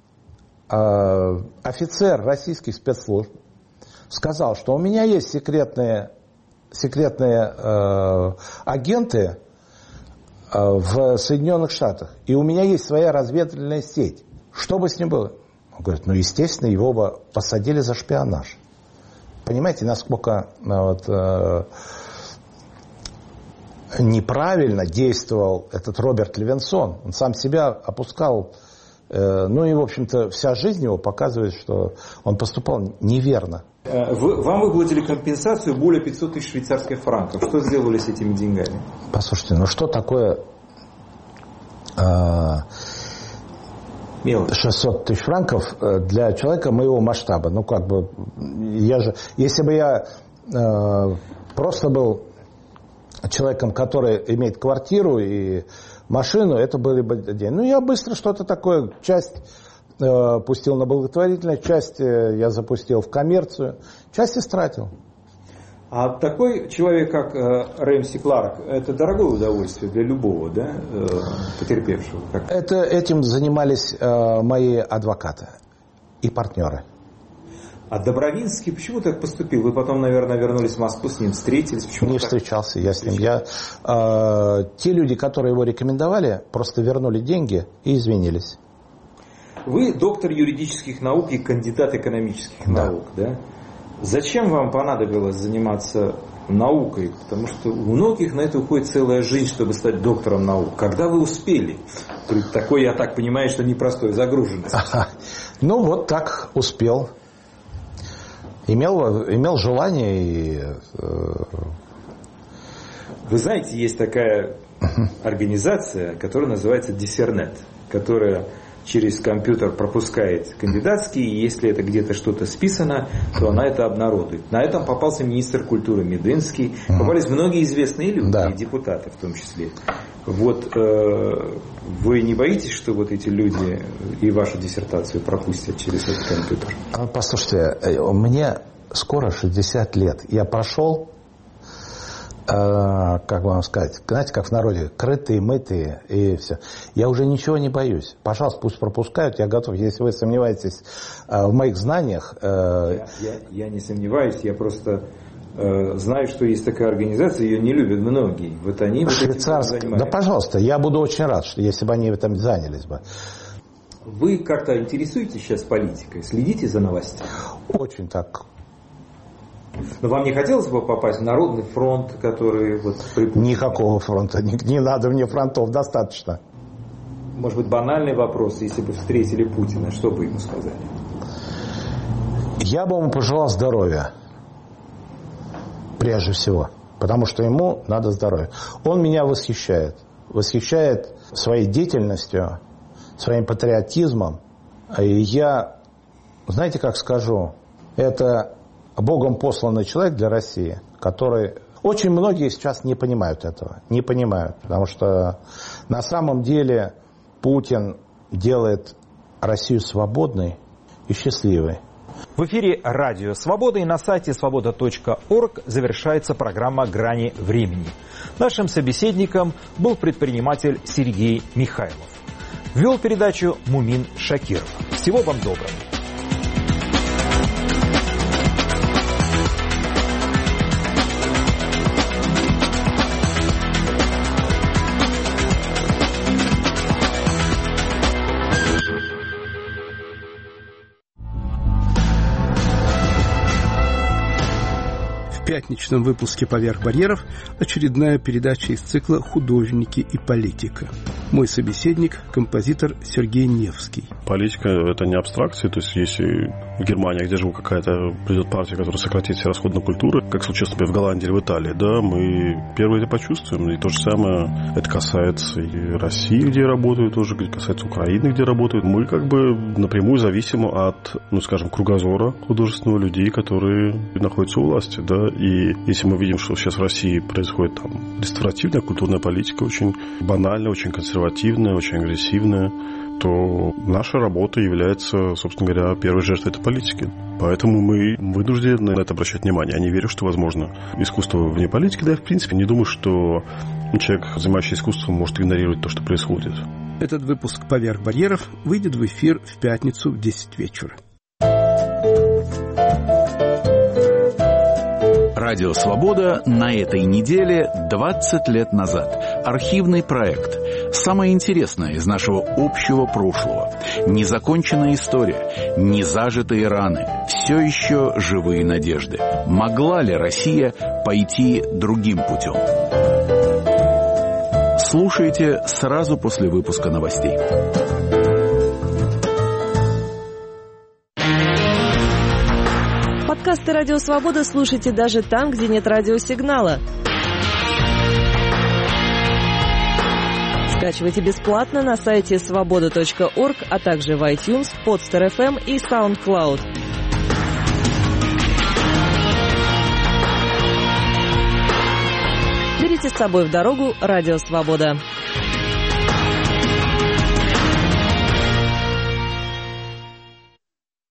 офицер российских спецслужб сказал, что у меня есть секретные агенты в Соединенных Штатах, и у меня есть своя разведывательная сеть, что бы с ним было? Он говорит: ну, естественно, его бы посадили за шпионаж. Понимаете, насколько неправильно действовал этот Роберт Левинсон. Он сам себя опускал. Ну и, в общем-то, вся жизнь его показывает, что он поступал неверно. Вам выплатили компенсацию более 500 тысяч швейцарских франков. Что сделали с этими деньгами? Послушайте, ну что такое 600 тысяч франков для человека моего масштаба? Ну, как бы, если бы я просто был человеком, который имеет квартиру и машину, это были бы деньги. Ну, я быстро что-то такое, часть пустил на благотворительность, часть я запустил в коммерцию, часть истратил. А такой человек, как Рэмси Кларк, это дорогое удовольствие для любого, да, потерпевшего? Этим занимались мои адвокаты и партнеры. А Добровинский почему так поступил? Вы потом, наверное, вернулись в Москву, с ним встретились? Почему не так? Встречался я с ним. Те люди, которые его рекомендовали, просто вернули деньги и извинились. Вы доктор юридических наук и кандидат экономических наук, да? Зачем вам понадобилось заниматься наукой? Потому что у многих на это уходит целая жизнь, чтобы стать доктором наук. Когда вы успели? При такой, я так понимаю, что непростой загруженности. Ну, вот так успел. Имел желание и... Вы знаете, есть такая организация, которая называется Диссернет, которая через компьютер пропускает кандидатские, и если это где-то что-то списано, то она это обнародует. На этом попался министр культуры Медынский, попались многие известные люди, да. И депутаты в том числе. Вот вы не боитесь, что вот эти люди и вашу диссертацию пропустят через этот компьютер? Послушайте, мне скоро 60 лет. Я прошел, как вам сказать, знаете, как в народе, крытые, мытые и все. Я уже ничего не боюсь. Пожалуйста, пусть пропускают, я готов. Если вы сомневаетесь в моих знаниях... Я не сомневаюсь, я просто... знаю, что есть такая организация, ее не любят многие. Вот они швейцарская. Да, пожалуйста, я буду очень рад, что если бы они там занялись бы. Вы как-то интересуетесь сейчас политикой? Следите за новостями? Очень так. Но вам не хотелось бы попасть в Народный фронт, который... Вот Никакого фронта, не надо мне фронтов, достаточно. Может быть, банальный вопрос, если бы встретили Путина, что бы ему сказали? Я бы ему пожелал здоровья. Прежде всего. Потому что ему надо здоровья. Он меня восхищает. Восхищает своей деятельностью, своим патриотизмом. И я, знаете, как скажу, это Богом посланный человек для России, который... Очень многие сейчас не понимают этого. Не понимают. Потому что на самом деле Путин делает Россию свободной и счастливой. В эфире радио «Свобода» и на сайте свобода.орг завершается программа «Грани времени». Нашим собеседником был предприниматель Сергей Михайлов. Вел передачу Мумин Шакиров. Всего вам доброго. В пятничном выпуске «Поверх барьеров» очередная передача из цикла «Художники и политика». Мой собеседник – композитор Сергей Невский. Политика – это не абстракция. То есть, если в Германии, где живет какая-то придет партия, которая сократит все расходы на культуру, как случилось, например, в Голландии или в Италии, да, мы первые это почувствуем. И то же самое это касается и России, где работают тоже, касается Украины, где работают. Мы как бы напрямую зависим от, ну, скажем, кругозора художественного людей, которые находятся у власти, да. И если мы видим, что сейчас в России происходит там реставративная культурная политика, очень банальная, очень консервативная, очень агрессивная, то наша работа является, собственно говоря, первой жертвой этой политики. Поэтому мы вынуждены на это обращать внимание. Я не верю, что возможно искусство вне политики. Да, я в принципе не думаю, что человек, занимающийся искусством, может игнорировать то, что происходит. Этот выпуск «Поверх барьеров» выйдет в эфир в пятницу в 10 вечера. Радио «Свобода» на этой неделе 20 лет назад. Архивный проект. Самое интересное из нашего общего прошлого. Незаконченная история, незажитые раны, все еще живые надежды. Могла ли Россия пойти другим путем? Слушайте сразу после выпуска новостей. Подкасты «Радио Свобода» слушайте даже там, где нет радиосигнала. Скачивайте бесплатно на сайте свобода.орг, а также в iTunes, Podster.FM и SoundCloud. Берите с собой в дорогу «Радио Свобода».